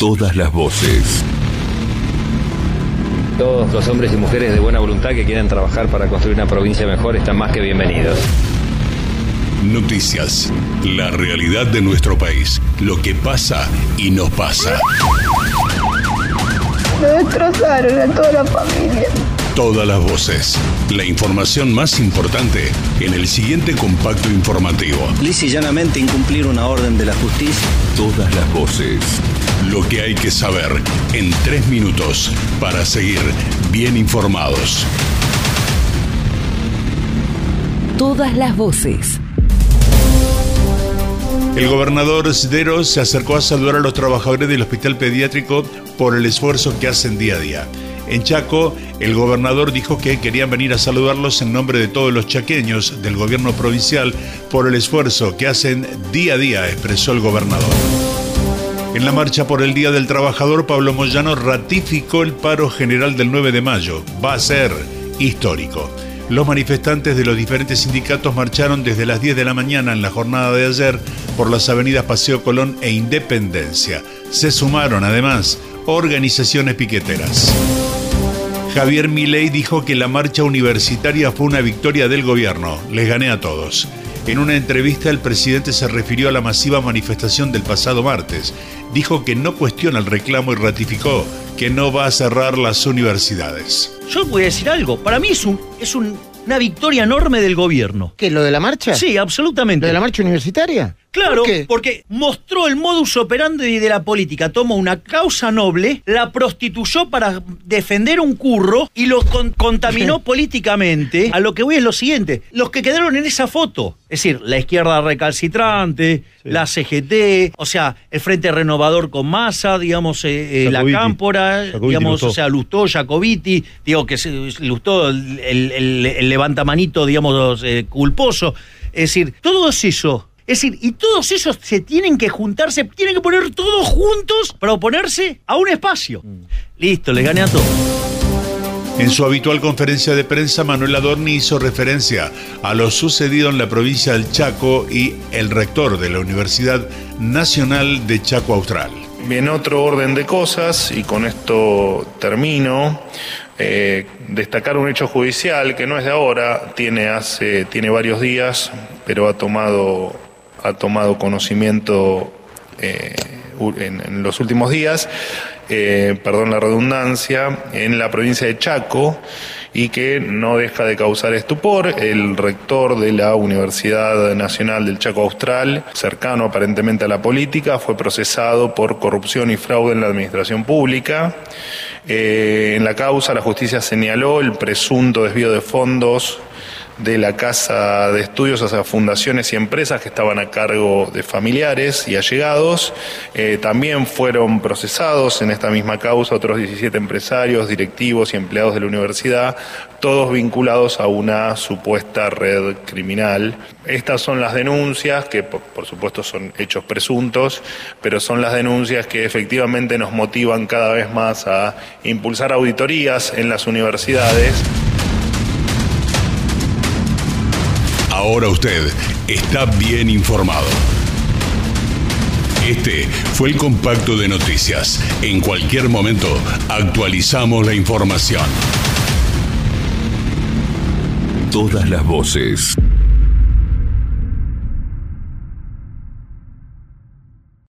Todas las voces. Todos los hombres y mujeres de buena voluntad que quieran trabajar para construir una provincia mejor están más que bienvenidos. Noticias. La realidad de nuestro país. Lo que pasa y nos pasa. Me destrozaron a toda la familia. Todas las voces. La información más importante en el siguiente compacto informativo. Lisa y llanamente incumplir una orden de la justicia. Todas las voces. Lo que hay que saber en 3 minutos para seguir bien informados. Todas las voces. El gobernador Cisneros se acercó a saludar a los trabajadores del hospital pediátrico por el esfuerzo que hacen día a día. En Chaco, el gobernador dijo que querían venir a saludarlos en nombre de todos los chaqueños del gobierno provincial por el esfuerzo que hacen día a día, expresó el gobernador. En la marcha por el Día del Trabajador, Pablo Moyano ratificó el paro general del 9 de mayo. Va a ser histórico. Los manifestantes de los diferentes sindicatos marcharon desde las 10 de la mañana en la jornada de ayer por las avenidas Paseo Colón e Independencia. Se sumaron, además, organizaciones piqueteras. Javier Milei dijo que la marcha universitaria fue una victoria del gobierno. Les gané a todos. En una entrevista, el presidente se refirió a la masiva manifestación del pasado martes. Dijo que no cuestiona el reclamo y ratificó que no va a cerrar las universidades. Yo voy a decir algo. Para mí es una victoria enorme del gobierno. ¿Qué, lo de la marcha? Sí, absolutamente. ¿Lo de la marcha universitaria? Claro, ¿Por qué? Porque mostró el modus operandi de la política. Tomó una causa noble, la prostituyó para defender un curro y lo contaminó políticamente. A lo que voy es lo siguiente. Los que quedaron en esa foto, es decir, la izquierda recalcitrante, sí, la CGT, o sea, el Frente Renovador con Massa, digamos, la Cámpora, digamos, Lustó. O sea, Lustó, Jacobiti, digo que Lustó el levantamanito, digamos, culposo. Es decir, todo eso. Es decir, y todos esos se tienen que juntarse, tienen que poner todos juntos para oponerse a un espacio. Listo, les gané a todos. En su habitual conferencia de prensa, Manuel Adorni hizo referencia a lo sucedido en la provincia del Chaco y el rector de la Universidad Nacional de Chaco Austral. En otro orden de cosas, y con esto termino, destacar un hecho judicial que no es de ahora, tiene varios días, pero ha tomado conocimiento en los últimos días, perdón la redundancia, en la provincia de Chaco, y que no deja de causar estupor. El rector de la Universidad Nacional del Chaco Austral, cercano aparentemente a la política, fue procesado por corrupción y fraude en la administración pública. En la causa, la justicia señaló el presunto desvío de fondos de la Casa de Estudios hacia fundaciones y empresas que estaban a cargo de familiares y allegados. También fueron procesados en esta misma causa otros 17 empresarios, directivos y empleados de la universidad, todos vinculados a una supuesta red criminal. Estas son las denuncias, que por supuesto son hechos presuntos, pero son las denuncias que efectivamente nos motivan cada vez más a impulsar auditorías en las universidades. Ahora usted está bien informado. Este fue el compacto de noticias. En cualquier momento actualizamos la información. Todas las voces.